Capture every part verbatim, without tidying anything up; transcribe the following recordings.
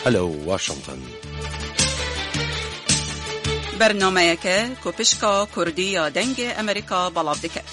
هلو واشنطن. برنامه که کوپشکا کردی یا دنگ امریکا بلاب دکت.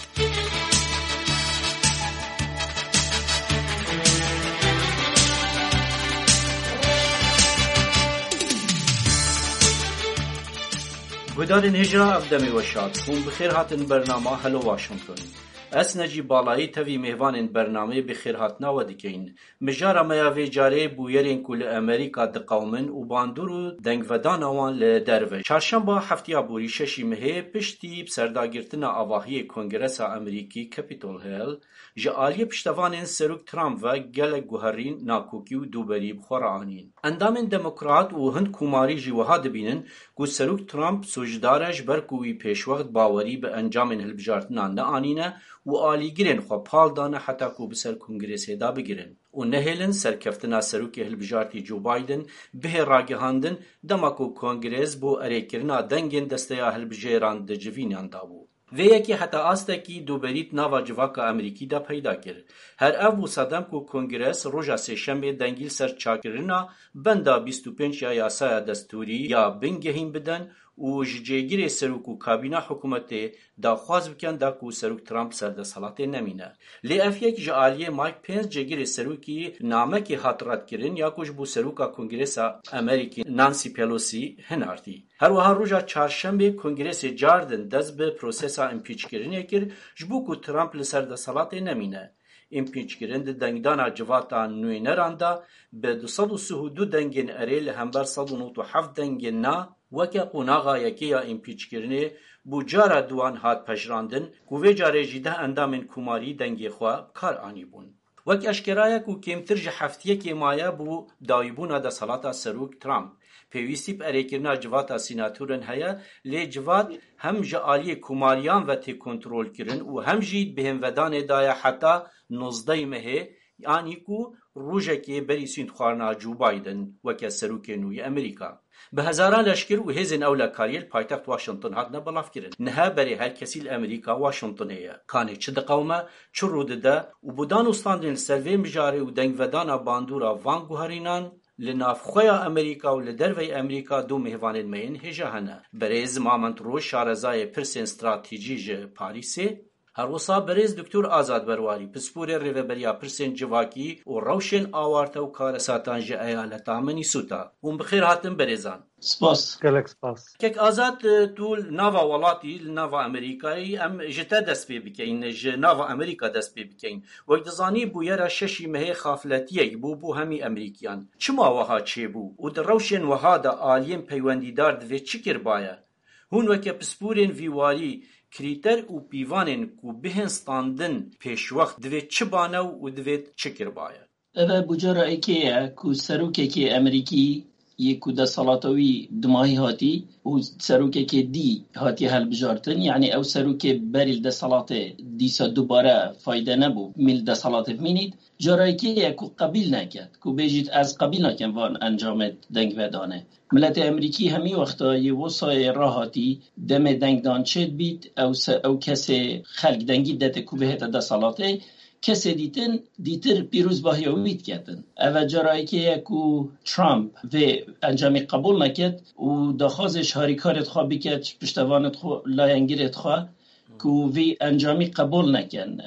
گودارین هجرا افدمی وشاد خون بخیر هاتن برنامه هلو واشنطن. اس نجی بالایی توی میوان برنامه بخیر هاتنا و دکین مجارا میاوی جاره بویرین کل امریکا دقومن و باندورو دنگ ودان آوان لدروه چهارشنبه هفته بوری ششی مهه پشتی بسرداگرتن آواهی کنگرس امریکی کپیتول هیل جعالی پشتوان سروک ترامپ و گل گوهرین ناکوکی و دوبری بخورانین اندام دموکرات و هند کوماری جوها دبینن گو سروک ترامپ سوجدارش برکوی پیشوقت باوری به انجام هلبجارتنا نانینه و آلیگرین خو پال دانه حتی کو بسر کنگرس دا بگیرن و نهیلن سرکفتنا سروک هلبجارتی جو بایدن به راگهاندن دماکو کنگرس بو اریکرنا دنگین دسته هلبجیران دجوینان دابو و یکی حتی آستکی دوبریت ناوا جواکا امریکی دا پیدا کرد. هر او صدام کو کنگرس روژا سهشنبه دنگیل سر چاکرنا بندا بیست و پنج یا یاسای دستوری یا بنگهیم بدن و جیگیر سروک و کابینا حکومت داخواز بکن دا کو سروک ترامپ سرده صلاته نمینه. لی اف یک جعالیه مایک پینس جیگیر سروکی نامه که حاطرات کرن یا کش بو سروکا کنگرس امریکی نانسی پیلوسی هنارتی. هر وها روژا چهارشنبه کنگرس جاردن دست به پروسسا امپیچ کردنی کرد جبو کو ترامپ لسرده صلاته نمینه. امپیچ کردن دنگدانا جواتا نوینراندا به دوصد و سی و دو دنگین اریل همبر صد و نود و هفت دنگین نا وکه قناغا یکیا امپیچ کردنی بو جارا دوان هات پجراندن کووی جاره جیده اندامن کوماری دنگی خواه کار آنی بون. وک اشکرایه کو کمتر جه هفتیه که مایه بو دایبونا دا صلاتا سروک ترامپ پیوستی پر اریکرنا جواتا سیناتورن هیا لی جوات هم جعالی کوماریان و تی کنترول کرن و هم جید بهم ودان دایا حتی نوزده مهه یعنی کو روژه که بری سینت خوارنا جو بایدن وکه سروک نوی امریکا. به هزاران لشکر و هزین اولا کاریل پایتخت واشنطن هاتنا بلاف کرن. نها بری هر کسی امریکا واشنطنیه. کانه چه دقومه چه رود ده و بودان استاندن سروی مجاره و دنگ ودانا باندورا وان گوهرینان لنافخویا امریکا و لدروی امریکا دو مهوان مین هجا هنه. بریز مامنت رو شارزای پرسین استراتیجی جه پاریسه هر وصا بریز دکتور آزاد برواری پسپور ریوبریا پرسین جواکی و روشن آوارتا و کارساتان جه ایالتا منیسوتا. اون بخیر هاتن بریزان. سپاس. گلک سپاس. کک آزاد طول ناوا ولاتی ناوا امریکایی ام جتا دست پی بکین ج ناوا امریکا دست پی بکین وقت زانی بویرا ششی مهی خافلتیه بو بو همی امریکیان چما وها چه بو و در روشن وها دا آلیم پیوندیدار دوی چکر بایا هون وکه پسپورین ویواری کریتر و پیوانین کو بهنستاندن پیش وقت دوی چه بانو و دوی چکر بایا اوه بجارا ایکیه کو سروکه که امریکی یکو دا سالاتوی دماهی هاتی و سروکه که دی هاتی هل بجارتن یعنی او سروکه بریل دا سالات دیسا دوباره فایده نبو میل دا سالات بمینید جارایی که یکو قبیل نکد که بیجید از قبیل نکن وان انجام دنگ ودانه ملت امریکی همی وقتا یه وصای راحتی دم دنگ دان چید بید او, او کسی خلق دنگی داده که بهت دا سالاته کسی دیتن دیتر پیروز باهی اوید کردن او جرایی که یکو ترامپ و انجامی قبول نکد و داخوازش هاریکارت خواه بکد پشتوانت خواه لاینگیرت خواه که وی انجامی قبول نکن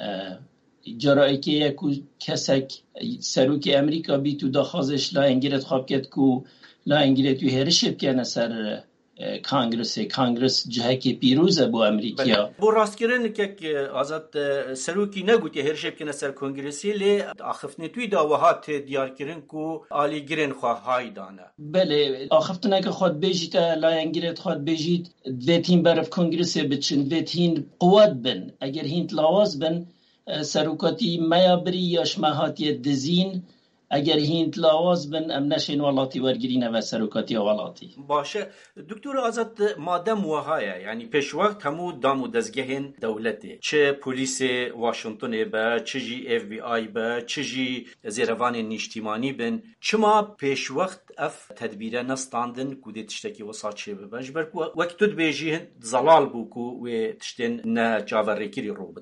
جرایی که یکو کسک سروک امریکا بی تو داخوازش لاینگیرت خواه بکد که لاینگیرت تو هرشب کنه سر کانگرس کانگرس جهه که پیروزه بو امریکا بو راست کرن که آزاد سروکی نگوتی هرشب کنه سر کنگرسی لی آخفتنی توی داوهات دیار کرن که آلی گرن خواه های دانه بله آخفتنه که خود بیجید لاینگیرت خود بیجید دویتین برف کنگرسی بچن دویتین قوت بن اگر هینت لاواز بن سروکاتی میابری یا شمهاتی دزین اگر هینت لاواز بن ام نشین ولاتی ورگرینه و سروکاتی ولاتی باشه دکتور آزاد مادم وهایه یعنی پیش وقت همو دام و دزگهن دولته چه پولیس واشنطن با چه جی اف بی آی با چه جی زیروان نیشتیمانی بن چما پیش وقت اف تدبیره نستاندن کودی تشتکی وسط چه ببنج بر وقت تد بیجی زلال بوکو و تشتن نه جاور کری رو بدن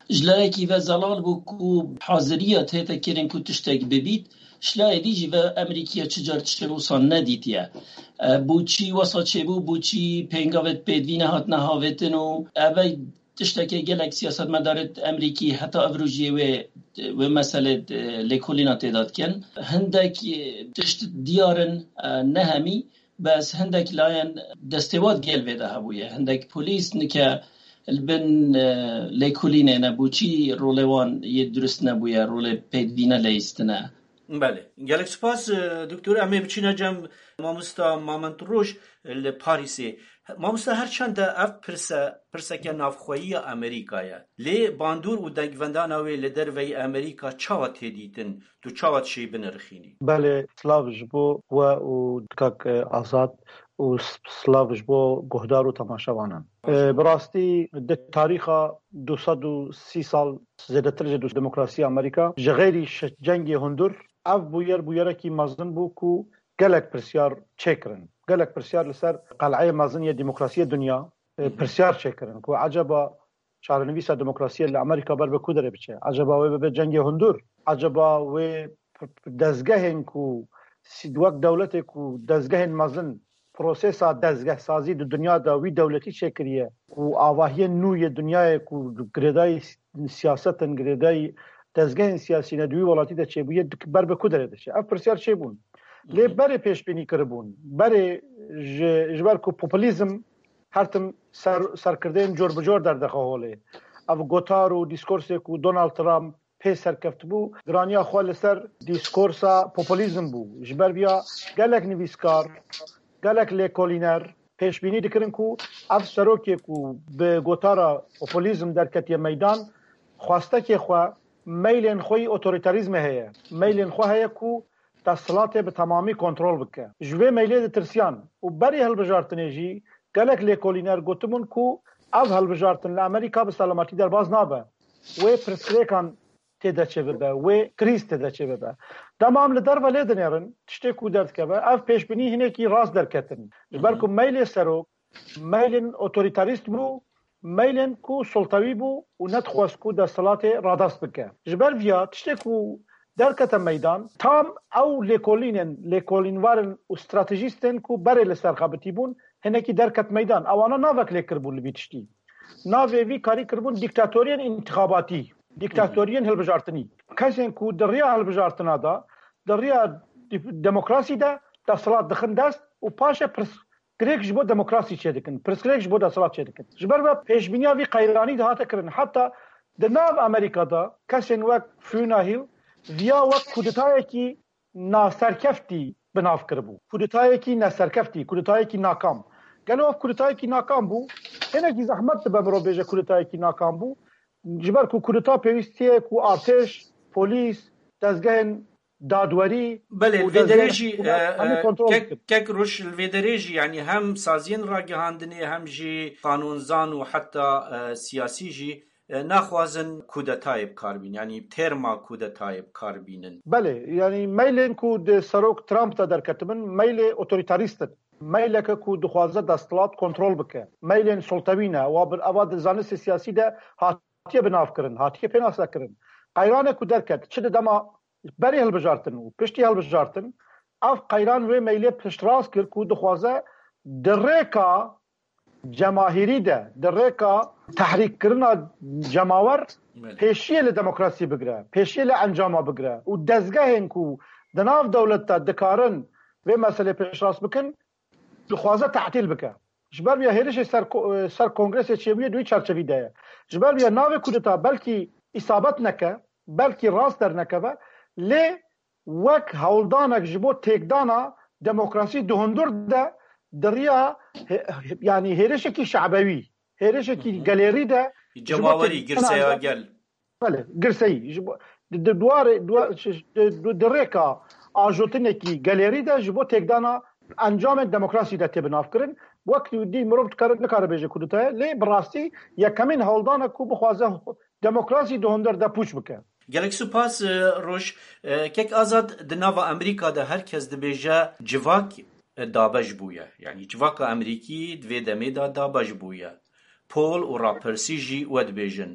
جلایکی و زلال بو کو حاضریت هیتا کرن کو تشتک ببید شلای دیجی و امریکیا چجار تشتک وصان ندیتیا بو چی وصا چه بو بو چی پینگاوت پیدوین هات نهاوتن و اوی تشتکی گلک سیاست مدارت امریکی حتی افروجیه و و مسئله لکولینا تعداد کن هندک تشت دیارن نهمی بس هندک لاین دستواد گل ویده هبویه هندک پولیس نکه البن لکولینه نبوچی رولوان یه درست نبویه رول پیدوینه لیستنه. بله گلک سپاس دکتر امی بچینه جم مامستا مامنت روش لپاریسی مامستا هرچند اف پرسه پرسه که نافخویی امریکایه لی باندور و دگوندانوی لدروی امریکا چاوت هدیتن تو چاوت شی بنرخینی بله سلاوش بو و و دکاک آزاد و سلاوش بو گهدار و تماشاوانن براستی د تاریخا دویست و سی سال زیاده تر جدو دموکراسی امریکا جغیری جنگ هندور اف بویر بویره کی مازن بو کو گلک پرسیار چکرن گلک پرسیار لسر قلعه مازن یا دموکراسی دنیا پرسیار چکرن کو عجبا چارنویسا دموکراسی امریکا بر بکو داره بچه عجبا و به جنگ هندور عجبا و دزگهن کو سیدوک دولت کو دزگهن مازن پروسیسا دزگه سازی د دنیا دا وی دولتی شکریه و آواهی نوی دنیا کو گردای سیاستن گردای دزگهن سیاسی ندوی ولاتی دا چه بویه بر بکو داره دشه اف پرسیار چه بون لی بره پیش بینی کربون بره جبر کو پوپولیزم هرتم سر سرکردن جور بجور در دخواهوله اف گوتار و دیسکورس کو دونالد ترامپ پی سرکفت بو گرانیا خوال سر دیسکورسا پوپولیزم بو جبر بیا گلک نویسکار گلک لیکولینر پیش بینی دکرن کو اف سروکی کو به گوتارا پوپولیزم در کتی میدان خواسته که خواه میلین خوی اوتوریتاریزم هیا میلین خواه هیا کو تسلط به تمامی کنترل بکه جوه میلی ترسیان و بری هل بجارتنه جی گلک لیکولینر گوتمون کو اف هل بجارتن لامریکا به سلامتی در باز نابه و پرسکریکان تیده چه ببه و کریز تیده چه ببه تمام لدر ولی دنیرن تشتی کو درد که به اف پیش بینی هنه کی راست در کتن جبرکو میل سروک میلین اوتوریتاریست بو میلین کو سلطوی بو و ندخواست کو در صلات رادست بکه جبر بیا تشتی کو در کتن میدان تام او لیکولینن لیکولینوارن و استراتیجیستن کو بره لسر خابتی بون هنه کی در کت میدان اوانا ناوک لیکر بون لبی تشتی ناوی وی کاری کربون دیکتاتورین انتخاباتی دیکتاتورین هلبجارتنی کسین کو دریا هلبجارتنا دا دریا دموکراسی دا تصالات دخن دست و پاشه پرس گریک جبو دموکراسی چه دکن پرس گریک جبو تصالات چه دکن جبر و پیش بینیا وی قیرانی ده هاته کرن حتی د ناو امریکا دا کسین وک فیونا هیل ویا وک کودتای کی ناسرکفتی بناف کربو کودتای کی ناسرکفتی کودتای کی ناکام گلو کودتای کی ناکام بو هنه کی زحمت به مرو بیجه کودتای کی ناکام بو جبر کو کودتا پیوستیه کو ارتش پلیس دزگهن دادوری بله الفيدريجي كك روش الفيدريجي يعني هم سازين راگهاندنی هم جی قانونزان و حتی سیاسی جی ناخوازن کودتای بکاربین یعنی ترما کودتای بکاربینن بله یعنی میلن کو د سروک ترامپ تا در کتمن میل اوتوریتاریست میل که کو دخوازه دستلات کنترل بکه میلن سلطوینه و بر اواد زانست سیاسی ده هاتیه بناف کرن هاتیه پناسا کرن قیران کو در کت چه دما بری هلبجارتن و پشتی هلبجارتن اف قیران و میلی پشتراس کر کو دخوازه درکا جماهیری ده درکا تحریک کرنا جماور پیشیه لدموکراسی بگره پیشیه لانجام بگره و دزگاه کو دناف دولت تا دکارن و مسئله پشتراس بکن دخوازه تعطیل بکه جبر بیا هیرش سر سر کنگرس چیویه دوی چارچوی ده جبر بیا ناو کودتا بلکی اصابت نکه بلکی راست در نکه لی وک هولدانک جبو تیکدانا دموکراسی دهندور ده دریا یعنی هیرشکی شعبوی هیرشکی گالری ده جماوری گرسیا گل بله گرسی دوار دوار درکا آجوتنکی گالری ده جبو تیکدانا انجام دموکراسی ده تبناف کرن وقت دی مروت کارت نکاره بیجه کودتا لی براستی یا کمین هولدانک کو بخوازه دموکراسی دهندور ده پوچ بکه گلک سپاس روش کک آزاد دناوا امریکا ده هرکس دبیجه جواک دابج بویه یعنی جواک امریکی دوی دمی دا دابج بویه پول و راپرسی جی ود بیجن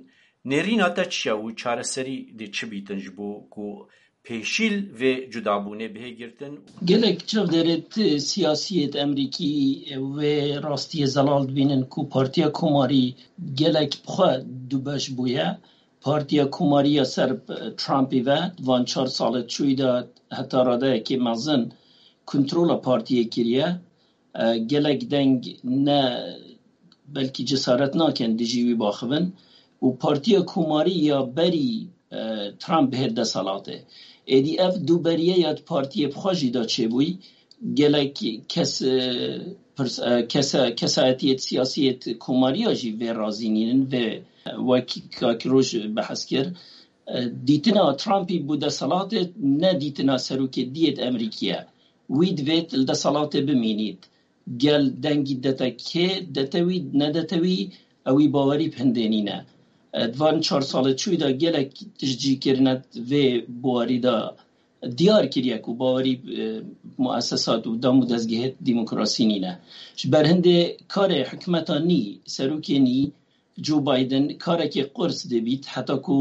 نێرîna te çi ye û çareserî dê çi bîtin ji bo ku pêşîl vê cudabûnê bihêgirtin? Gelek çavderet siyasiyet Emerîkî vê rastiyê zelal dibînin ku Partiya Komarî gelek xwe du beş bûye. Partiya Komariya ser Trumpê ve van çar salê çûyî de heta radeyekê mezin kontrola partiyê kiriye. Gelek deng ne belkî cesaret nakin dijî wî baxivin û Partiya Komarî ya berî Trump bihê desalatê. Êdî ev dûberiyeya partiyê xwe jî da çêbûyî gelek kes kesayetiyet siyasiyet Komariya jî vê razînînin vê wekî kakiroj behs kir. Dîtina Trumpî bû desalatê ne dîtina serokê diyet Emerîkiye. Wî divêt li desalatê bimînît. Gel dengî dete kê dete wî nedete wî ew wî bawerî pindênîne. Van çar salê çûyî de gelek tişcîkirine vê bawerî da diyar kiriye ku bawerî muessesat û dam û dezgehê demokrasî nîne. Ji ber hindê karê hikûmeta nî serokê nî Joe Biden karekê qurs dibît heta ku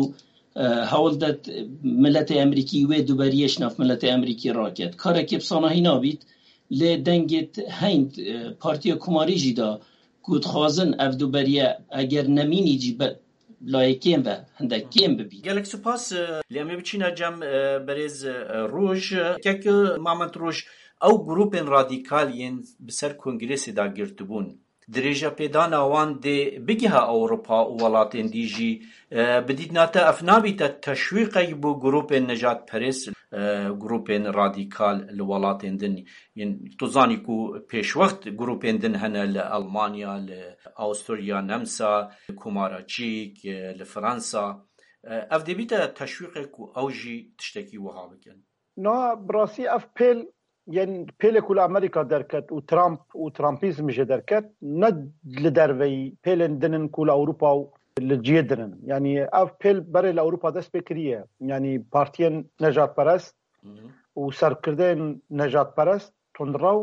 hewl det miletê Emerîkî wê duberiyê nav miletê Emerîkî raket. Karekê bisanahî nabît lê dengê heynd Partiya Komarî jî da ku dixwazin ev duberiye eger nemînî jî layekên ve hindek kêm bibî. Gelek spas lê em ê biçîne cem berêz roj kek Mamet Roj ew grûpên radîkaliyên bi ser Kongresê da girtibûn. Dirêja pêdana wan dê bigiha Ewropa û welatên dî jî bidîtina te ev nabîte teşwîqek bû grûpên nejatperêst grûpên radîkal li welatên din. Yên tu zanî ku pêşwext grûpên din hene li Almanya, li Awstralya, Nemsa, li Komara Çîk, li Fransa. Ev dê bîte teşwîqek ku ew jî tiştekî wiha bikin. Na birasî ev pêl yani pêlê ku li Amerîka derket û Trump û Trumpîzm jê derket ne li derveyî pêlên dinin ku li Ewropa û li ciyê dinin. Yani ev pêl berê li Ewropa dest pê kiriye. Yani partiyên nejatperest û serkirdeyên nejatperest tundiraw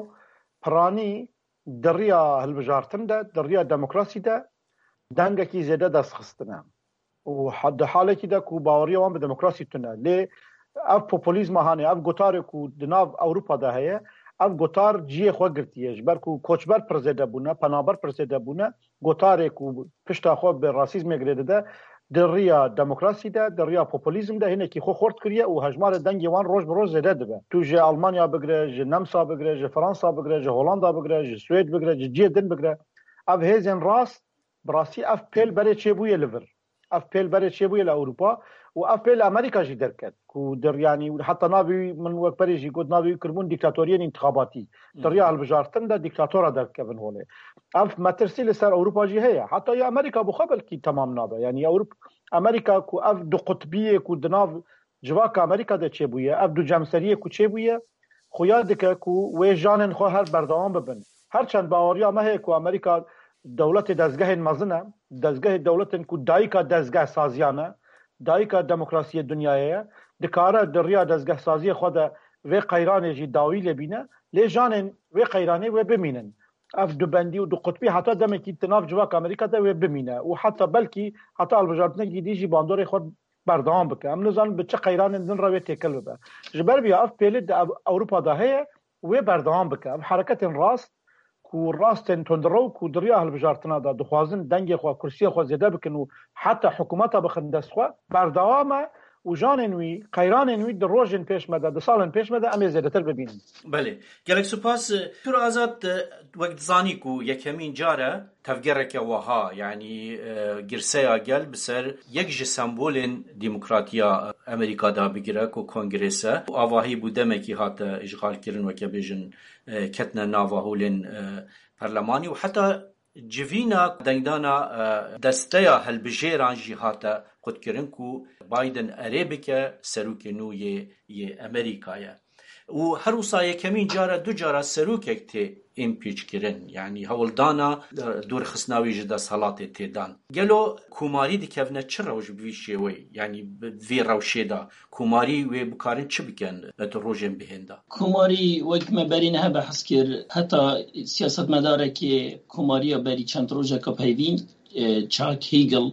piranî di rêya hilbijartin de di rêya demokrasî de dengekî zêde destxistine. û di halekî de ku baweriya wan bi demokrasî tune. Lê ev populîzma hane ev gotarê ku di nav Ewropa de heye ev gotar ciyê xwe girtiye ji ber ku koçber pir zêde bûne, penaber pir zêde bûne, gotarê ku pişta xwe bi rasîzmê girêde de di rêya demokrasî de di rêya populîzm de hinekî xwe xort kiriye û hejmarê dengê wan roj bi roj zêde dibe. Tu ji Almanya bigire, ji Nemsa bigire, ji Fransa bigire, ji Hollanda bigire, ji Swêd bigire, ji ciyê din bigire. Ev hêzên rast bi rastî ev pêl berê çêbûye li vir. Ev pêl berê çêbûye li Ewropa û ev pêl Amerîka jî derket ku dir yanî heta navê min wek berê jî got navê kirbûn dîktatoriyên întixabatî. Di rêya hilbijartin de dîktatora derkevin holê. Ev metirsî li ser Ewropa jî heye. Heta ya Amerîka bi xwe belkî temam nabe. Yani Ewropa Amerîka ku ev du qutbiyê ku di nav civaka Amerîka de çêbûye, ev du cemseriyê ku çêbûye, xuya dike ku wê janên xwe her berdewam bibin. Herçend baweriya me heye ku Amerîka dewletê dezgehên mezin e, dezgehê dewletên ku dayîka dezgeh saziyan e, dayîka demokrasiyê dunyayê ye, dikare di rêya dezgehsaziyê xwe de vê qeyranê jî dawî lêbîne, lê janên vê qeyranê wê bimînin. Ev du bendî û du qutbî heta demekî di nav civaka Amerîka de wê bimîne û heta belkî heta hilbijartinekî dî jî bandorê xwe berdewam bike. Em nizanin bi çi qeyranên din re wê têkil bibe. Ji ber vîya ev pêlê di Ewropa de heye wê berdewam bike. Ev hereketên rast ku rastên tundiraw ku di rêya hilbijartina da dixwazin dengê xwe kursiyê xwe zêde bikin û heta hikûmeta bixin dest xwe berdewam e û janên wî qeyranên wî di rojên pêş me de di salên pêş me de em ê zêdetir bibînin. Belê. Gelek spas Pir Azad wek dizanî ku yekemîn care tevgereke wiha yanî girseya gel bi ser yek ji sembolên demokratiya Amerîka da bigire ku Kongrês e avahî bû demekî hate îşgalkirin weke bêjin ketine nava holên perlemanî û heta civîna dengdana desteya hilbijêran jî hate xwedkirin ku Biden erê bike serokê nû yê yê Amerîkayê. û her wisa yekemîn cara du cara serokek tê impeach kirin. Yani hewldana dûrxistina wî ji desthilatê têdan. Gelo komarî dikevne çi rewş bi vî şêweyê? Yani vê rewşê da komarî wê bikarin çi bikin li rojên bihên de? Komarî wek me berî niha behs kir heta siyasetmedarekê komariya berî çend rojeka peyvîn Chuck Hagel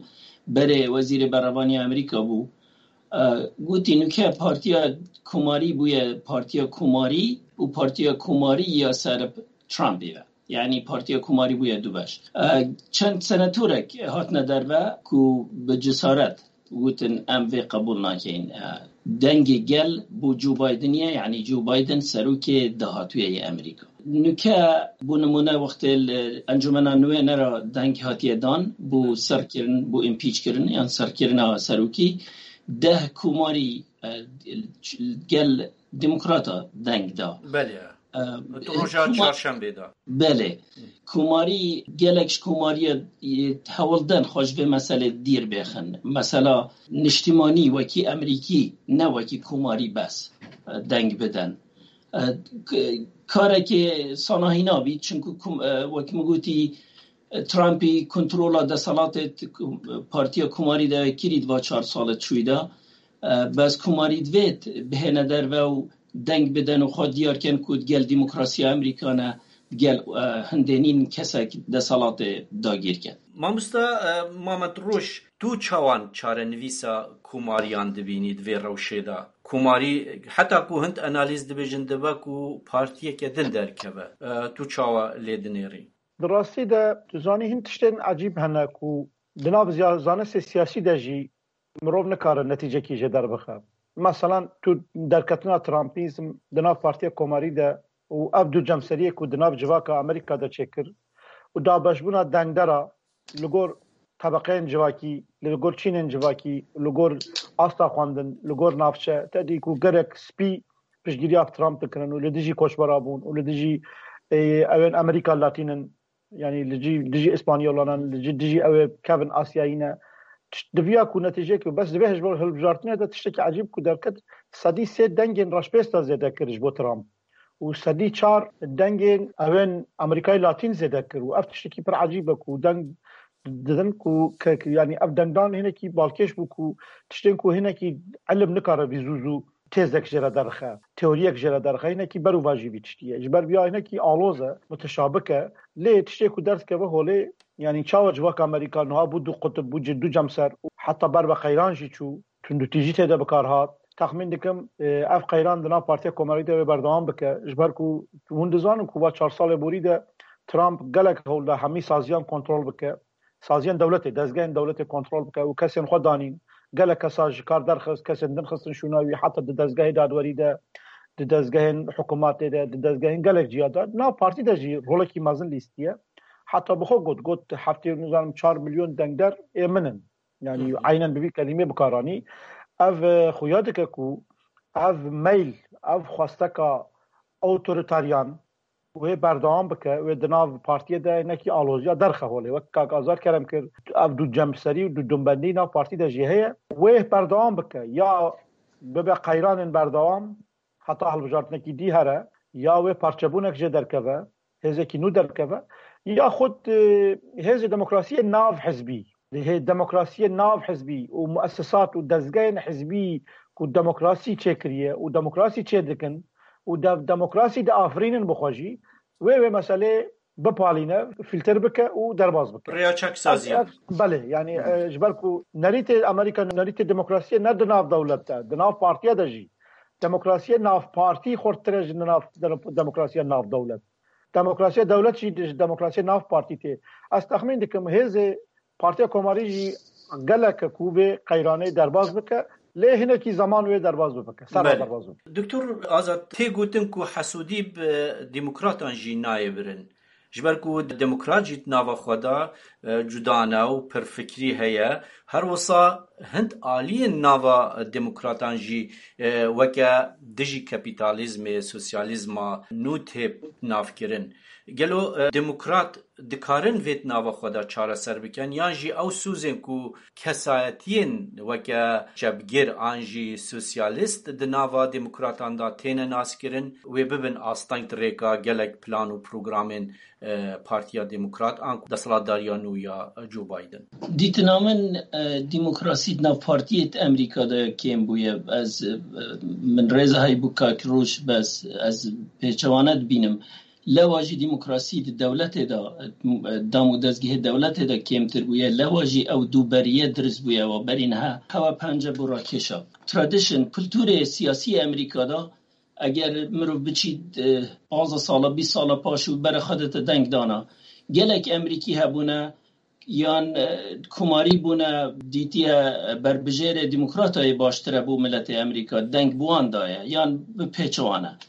بره وزیر برابانی امریکا بو گوتی نوکه پارتیا کوماری بوی پارتیا کوماری و پارتیا کوماری یا سر ترامپی یعنی پارتیا کوماری بوی دو باش چند سنتورک هات ندر و کو به جسارت گوتن ام وی قبول ناکین دنگ گل بو جو بایدنیه یعنی جو بایدن سروک دهاتوی امریکا نوکه بو نمونه وقت انجمن نوی نرا دنگ هاتیه دان بو سر کرن بو امپیچ کرن یعنی سر کرن سروکی ده کوماری گل دموکراتا دنگ دا بله تو روژا چهارشنبه دا بله کوماری گلکش کوماری هولدن خوش به مسئله دیر بخن مثلا نشتیمانی وکی امریکی نه وکی کوماری بس دنگ بدن کاره که ساناهینا بید چونکه وکی مگوتی ترامپی کنترولا دستالات پارتیا کوماری دا کرید و چهار سالت شویده بس کوماری دوید به ندر و دنگ بدن و خود دیار کن کود گل دموکراسی امریکانه گل هندینین کسک دستالات داگیر کن مامستا مامد روش تو چوان چاره نویسا کوماریان دبینید وی روشه دا کوماری حتی کو هند انالیز دبیجن دبا کو پارتیه که دل درکبه تو چاوا لیدنیری دراستی ده زانی هند تشتین عجیب هنه کو دناب زانست سیاسی ده جی مروب نکاره نتیجه کی جه در بخواه مثلا تو درکتنا ترامپیزم دناب پارتیا کوماری ده و ابدو جمسریه کو دناب جواکا امریکا ده چکر و دا بشبونا دنگ دارا لگور طبقین جواکی لگور چینین جواکی لگور آستا خواندن لگور نافچه تدی کو گرک سپی پشگیری آف ترامپ دکرن و لدیجی کوشبرابون و لدیجی اوین امریکا لاتینن يعني لجي لجي اسبانيولانا لجي لجي او كابن اسياينا دبيا كو نتيجه كو بس دبي هجبر هالبجارتنا ده تشتكي عجيب كو دركت سدي سي دنجن راشبيستا زيدا كرج بو ترامب وسدي چار دنجن اوين امريكاي لاتين زيدا كر و افتشتكي بر عجيبه كو دنج ددن كو يعني ابدندان هنا كي بالكيش بو كو تشتين كو هنا كي علم نكاره بيزوزو تزك جرا درخه تئوریک جرا درخه اینه کی برو واجبی تشتیه جبر بیا اینه کی آلوزه متشابکه لی تشتی کو درس که به هولی یعنی چاو جواک امریکا نه بود دو قطب بود جدو جمسر حتی بر به خیران جی چو تندو تیجی تده بکارهات تخمین دکم اف خیران دنا پارتی کوماری ده بردوام بکه جبر کو وندزان کو با چهار سال بوریده ترامپ گلک هول همی سازیان کنترل بکه سازیان دولت دزگاه دولت کنترل بکه و کسی خود دانین قال كساج كار درخص كسن درخص شناوي حتى ددزگاه دادوری ده ددزگاه حکومت ده ددزگاه قال جیادات نا پارتی ده جی رولکی مازن لیستیه حتى بخو گفت گفت هفته نظام چهار میلیون دنگدر امنن يعني عينا ببي كلمه بكاراني اف خويادك کو اف میل اف خواستکا اوتوریتاریان و بردام بکه و دناو پارتی ده نکی آلوزیا درخه هولی و که آزار کردم که اف دو جمسری و دو دنبندی نا پارتی ده جیهه و بردام بکه یا ببه قیران بردام حتی حال بجارت نکی دی هره یا و پارچبونک جه درکوه هزه کی نو درکوه یا خود هزه دموکراسی ناو حزبی هزه دموکراسی ناو حزبی و مؤسسات و دزگین حزبی که دموکراسی چه کریه و دموکراسی چه دکن و دموکراسی ده آفرینن بخواجی و و مسئله بپالینه فیلتر بکه و درباز بکه ریاچک سازیه بله یعنی جبر کو نریت امریکا نریت دموکراسی نه دناف دولت ده دناف پارتیا ده جی دموکراسی ناف پارتی خورترج ناف دموکراسی ناف دولت دموکراسی دولت چی دموکراسی ناف پارتی ته از تخمین دکم هزه پارتیا کوماری جی گلک کوبه قیرانه درباز بکه لی هنه کی زمان وی درباز بکه سر درباز بکه دکتور آزاد تی گوتن کو حسودی به دموکراتان جی نایبرن جبر کو دموکرات جیت ناوا خدا جدانه و پرفکری هيا هر وصا هند عالی ناوا دموکراتان جی وکه دجی کپیتالیزم سوسیالیزم نوت نافکرن گلو دموکرات دکارن ویت ناوا خدا چاره سر بکن یان جی او سوزن کو کسایتین وکه جبگیر آنجی سوسیالیست دناوا دموکراتان دا تین ناس کرن و ببن آستانگ تریکا گلک پلان و پروگرامن پارتیا دموکرات آن دستلاتداریانو یا جو بایدن دیتنامن دموکراسی دنا پارتیت امریکا دا کم بویه از من رزه های بکا کروش بس از پیچوانت بینم لواجی دموکراسی دولت دا دامو دزگه دولت دا کمتر بویا لواجی او دوبریه درز بویا و برینها هوا پنجه برا کشا ترادیشن کلتور سیاسی امریکا دا اگر مرو بچید پانزده ساله بیست ساله پاشو بر خودت دنگ دانا گلک امریکی هبونه یان کماری بونه دیتی بربجیر دموکراتای باشتره بو ملت امریکا دنگ بوان دایه یان بپیچوانه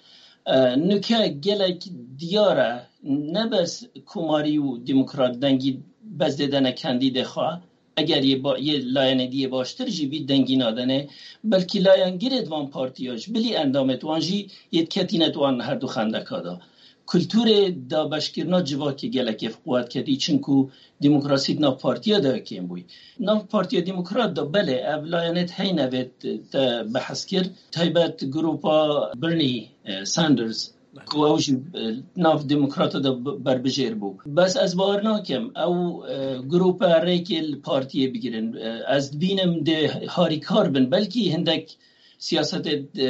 نکه گلک دیاره نبس کماری و دموکرات دنگی بز دیدن کندید خواه اگر یه, با... یه لاین دیگه باشتر جی بی دنگی نادنه بلکه لاین گیرد وان پارتیاش بلی اندامت وان جی یه کتینت وان هر دو خنده کادا کلتور دا بشکرنا جوا که گلک افقوات کردی چنکو دموکراسی نا پارتیا دا کم بوی نا پارتیا دموکرات دا بله اولایانت هی نوید بحث کرد تایبت گروپا برنی ساندرز که اوش ناف دموکرات دا بربجیر بو بس از باور ناکم او گروپا ریکل پارتیا بگیرن از بینم ده هاری کار بن بلکی هندک سیاست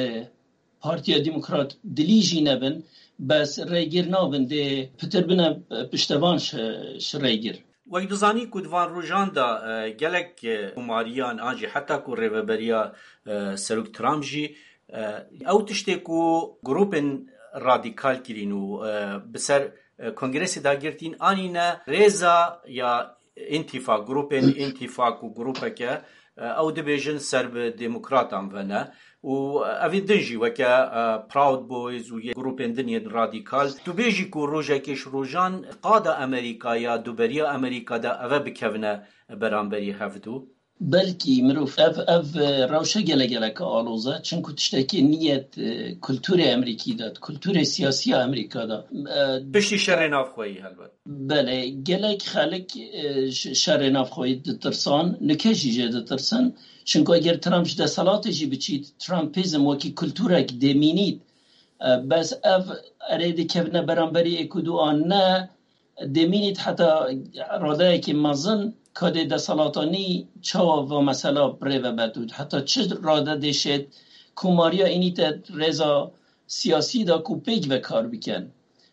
پارتیا دموکرات دلیجی نبن بس ریگیر نابن ده پتر بنا پشتوان ش ریگیر وقت دزانی کدوان روژان دا گلک کماریان آنجی حتی کو ریوبریا سروک ترامپ جی او تشتی کو گروپن رادیکال کرینو بسر کنگرس دا گرتین آنی نه ریزا یا انتفاق گروپن انتفاق و گروپه که او دبیجن سرب دموکراتان ونه و اوی دنجی وکا پراود بویز و یه گروپن دنیا رادیکال تو بیجی کو روژه کش روژان قادا امریکا یا دوبریا امریکا دا اوه بکونه برانبری هفدو بلکی مروف اف اف روشه گله گله که آلوزه چونکو تشتکی نیت کلتور امریکی داد کلتور سیاسی امریکا دا بشتی شر نافخوایی هلبت بله گله که خلق شر نافخوایی دترسان نکشی جه دترسن چونکو اگر ترامپ ده سلاتشی بچید ترامپیزم وکی کلتورک دمینید بس اف ارید کفنه برانبری اکدو آن نه دمینید حتی راده که مزن کده ده سلاتانی چا و مثلا بره و بدود حتی چه راده دشت کماریا اینی تا رضا سیاسی دا کو پیگ و کار بکن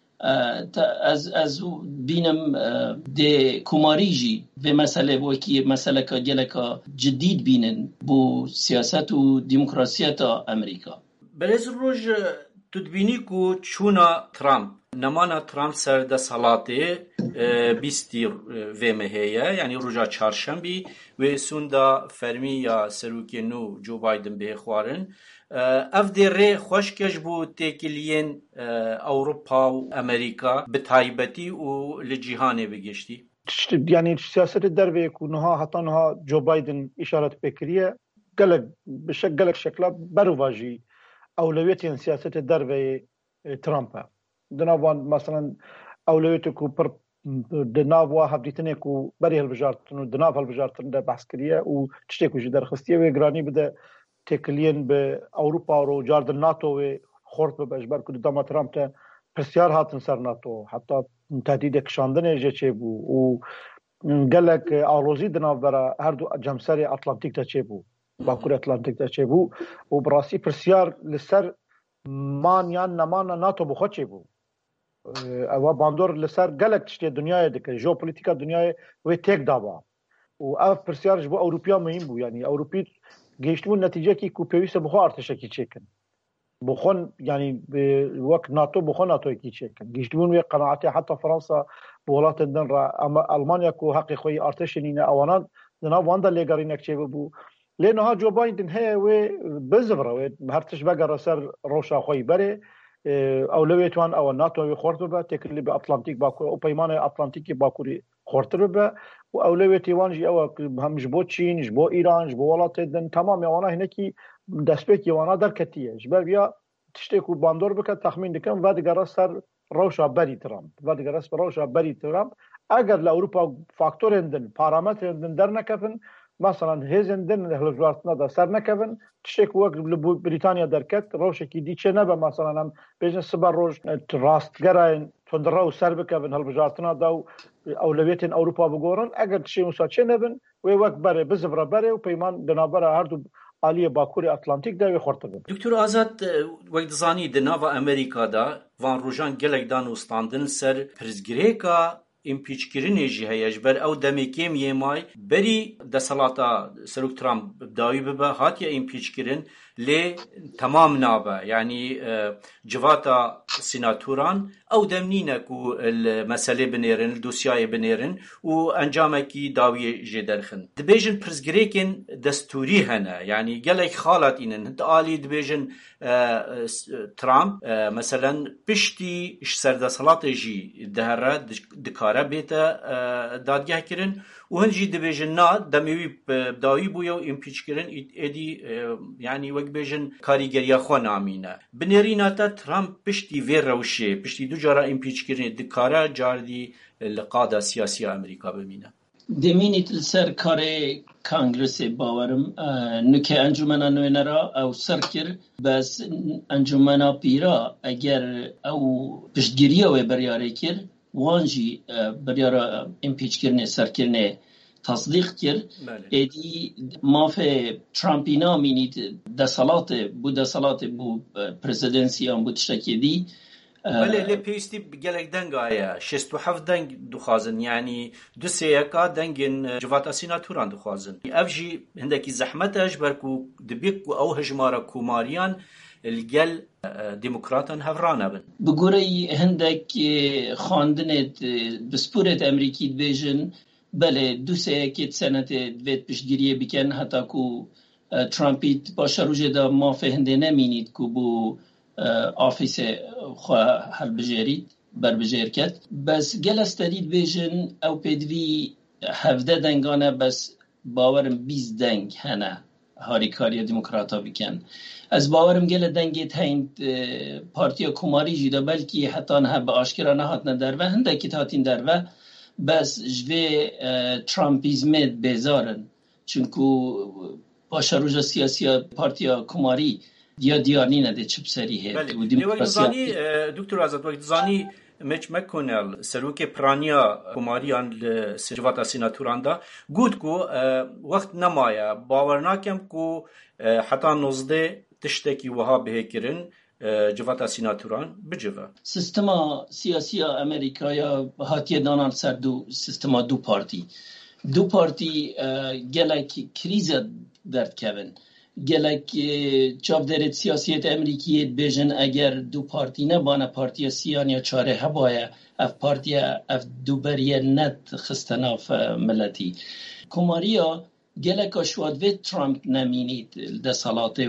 از از بینم ده کماری جی و مسئله بو که مسئله که گله که جدید بینن بو سیاست و دموکراسی تا امریکا برز روش تدبینی کو چونا ترامپ نمانا ترامپ سر ده سلاته بیستی ومهیه یعنی روژا چهارشنبی و سوندا فرمی یا سروکی نو جو بایدن به خوارن اف دی ری خوشکش بو تکلین اوروپا و امریکا به تایبتی و لجیهانه بگشتی یعنی سیاست در و نها حتی نها جو بایدن اشارت بکریه گلک بشک گلک شکلا برواجی اولویت سیاست در و ترامپ دناوان مثلا اولویت کو پر دناوا هبدیتنه کو بری هالبجارتن دناف هالبجارتن ده بحث کریه و تشتی کو در خستیه و گرانی بده تکلین به اروپا رو جارد ناتو و خورد به اجبار کو دما ترامپ ته پرسیار هاتن سر ناتو حتی تهدید کشاندن جه چه بو و گلک آلوزی دناف برا هر دو جمسری اتلانتیک ته چه بو باکور اتلانتیک ته چه بو و براسی پرسیار لسر مان یا نمان ناتو بخو چه بو او باندور لسر گلک تشتی دنیای دکه ژئوپلیتیکا دنیای و تک دابا و اف پرسیارج بو اروپیا مهم بو یعنی اروپی گشتمون نتیجه کی کو پیوسه بخو ارتش کی چکن بخون یعنی وقت ناتو بخون ناتو کی چکن گشتمون و قناعت حتی فرانسا بولات دن را اما المانیا کو حق خوی ارتش نینه اوانان دنا واندا لګرینک چه بو لانه جو بايدن هي و بزبره و هرتش بقى سر روشا خوي بره اولویتوان او ناتو خورتو به تکلی به اتلانتیک باکو او پیمان اتلانتیکی باکوری خورتو به و اولویتوان جی او هم جبو چین جبو ایران جبو ولات دن تمام یوانا هنکی دسپک یوانا در کتیه جبر بیا تشتی کو باندور بک تخمین دکم و دیگر سر روشا بری ترامپ و دیگر سر روشا بری ترامپ اگر ل اروپا فاکتور اندن پارامتر اندن در نکفن مثلا هزندن هلوزارتنا دا سر نکفن تشک وقت بریتانیا درکت روش کی دیچه نبه مثلا هم بیشتر سبار روش راستگرای تندرو سر بکفن هلوزارتنا دا اولویت اروپا بگورن اگر تشی مساچه نبن و وقت بره بزبره بره و پیمان دنابره هر دو آلی باکوری اتلانتیک دا خورته بود. دکتور آزاد وقت زانی د ناوا امریکا دا وان روجان گلک دان وستاندن سر پرزگریکا امپیچ کردنی جی هیچ بر او دمیکیم یمای بری دسالتا سروک ترامپ داوی ببه هاتیا امپیچ کردن لی تمام نابه یعنی جواتا سیناتوران او دمنینه کو المسئله بنیرن الدوسیای بنیرن و انجامه کی داوی جدرخن دبیجن پرزگریکن دستوری هنه یعنی گلک خالت اینن هد آلی دبیجن ترامپ مثلا پشتی اش سردسالات جی دهره دکاره بیتا دادگاه کرن و هنجی دبیجن نا دمیوی داوی بویا و امپیچ کرن ایدی یعنی وقت بیجن کاریگریا خو نامینه بنیرینا تا ترامپ پشتی وی روشه پشتی دو جارا امپیچ کرن دکاره جاردی لقاده سیاسی امریکا بمینه دمینیت سر کار کانگرس باورم نکه انجمنا نوینرا او سر کر بس انجمنا پیرا اگر او پشتگیری او بریاره کر وانجی بریاره امپیچ کرنه سر کرنه تصدیق کرد ایدی مافه ترامپی نامینید دسالات بو دسالات بو پرزیدنسی هم بو تشتکی دی بله لی پیستی گلک دنگ آیا شست و هفت دنگ دخوازن یعنی دو سیاکا دنگن جوات سیناتوران دخوازن افجی هندکی زحمتش برکو دبیک و او هجمارا کوماریان الجل ديمقراطا هفرانا بن بقولي هندك خاندنت بسبورة أمريكي بيجن بله دو سه سنة دوید پشتگیری بکن حتی کو ترامپیت باشه روژه دا ما فهنده نمینید که بو آفیس خواه حل بجیرید بر بجیر کد بس گل استدید بیجن او پیدوی هفده دنگانه بس باورم بیز دنگ هنه هاری کاری دموکراتا بکن از باورم گل دنگیت هین پارتیا کماری جیده بلکی حتی نه به آشکرا نهات ندر و هنده که تاتین در و بس جوی ترامپیزمت بیزارن چونکو باشه روژا سیاسی پارتیا کماری یا دیارنی نده چپ سری هید بله وقت زانی دکتر آزاد وقت زانی میچ مکونل سروک پرانیا کماریان لسجوات سیناتوران دا گود کو وقت نمایا باورناکم کو حتی نزده تشتکی وها بهکرن جوات سیناتوران بجوه سیستما سیاسی امریکایا هاتیه دانان سر دو سیستما دو پارتی دو پارتی گلک کریز درد کبن گلک چاودرت سیاسیت امریکیت بیجن اگر دو پارتی نبانه پارتی سیان یا چاره هبایه اف پارتی اف دو بریه نت خستناف ملتی کماریا گلک اشواد وید ترامپ نمینید ده سالاته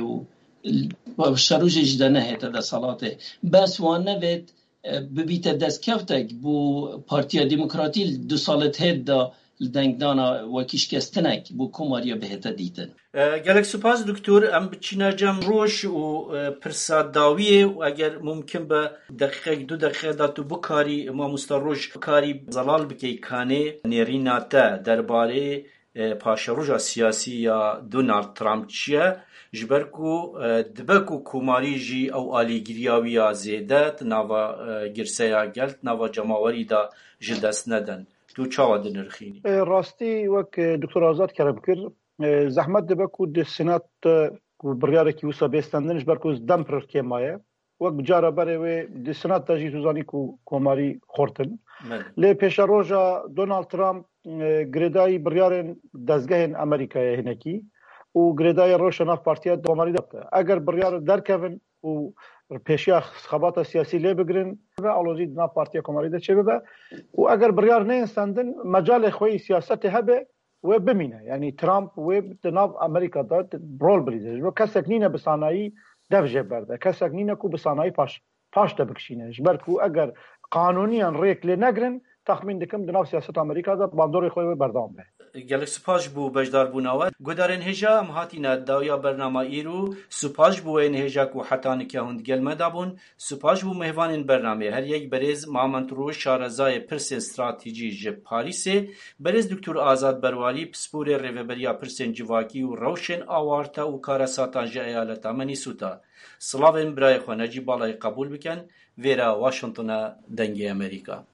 و شروع جدا نهت ده سالاته بس وان نوید ببیت دست کفتک بو پارتی دموکراتی دو سالت هد دا دنگدانا و کشکستنک بو کماریا بهتا دیتن گلک سپاس دکتور ام بچینا جم روش و پرساد داویه و اگر ممکن به دقیقه دو دقیقه داتو بکاری ما مستروش بکاری زلال بکی کانه نیرینا تا درباره پاشروجا سیاسی یا دونالد ترامپ چیه جبرکو دبکو کوماری جی او آلیگریاوی یا زیدت ناوا گرسیا گلت ناوا جماوری دا جدست ندن تو چاوا دنرخینی راستی وک دکتر آزاد کرب کر زحمت دبکو د سنات بریاره کی وسا بیستندنش برکو دم پر کمایه وک بجاره بره و د سنات تاجی توزانی کو کوماری خورتن لی پیش روزا دونالد ترامپ گریدای بریارن دزگاه امریکای هنکی و گریدای روشناف پارتیا کوماری داشته اگر بریار درکون و پیشیا خبات سیاسی لی بگرن و علوزی دنا پارتیا کوماری ده چه ببه و اگر بریار نه استندن مجال خوی سیاست هبه و بمینه یعنی ترامپ و دنا امریکا داد رول بریزه و کسک نینه بسانایی دفجه برده کسک نینه کو بسانایی پاش پاش دبکشینه جبرکو اگر قانونیان ریک لی نگرن تخمین دکم دنا سیاست امریکا دا باندور خوی بردام به گلک سپاش بو بجدار بوناوه گدارن هجا ام هاتینا داویا برنامه ایرو سپاش بو این هجا کو حتان که هند گل مدابون سپاش بو مهوان برنامه هر یک بریز مامنترو شارزای پرس استراتژی ج پاریس بریز دکتر آزاد بروالی پسپور ریوبریا پرسن جواکی و روشن آوارتا و کارساتان ج ایالتا منیسوتا سلاوین برای خو نجی بالای قبول بکن ویرا واشنطن دنگ امریکا